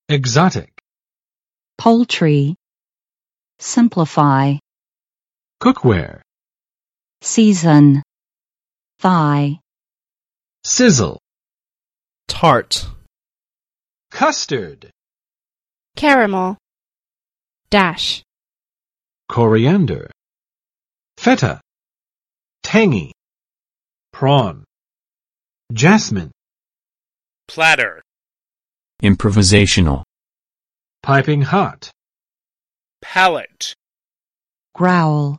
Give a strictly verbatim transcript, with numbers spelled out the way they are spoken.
exotic, poultry, simplify, cookware, season, thigh, sizzle, tart, custard, caramel, dash, coriander, feta, tangy, prawn, jasmine, platter, improvisational, piping hot, palate, growl.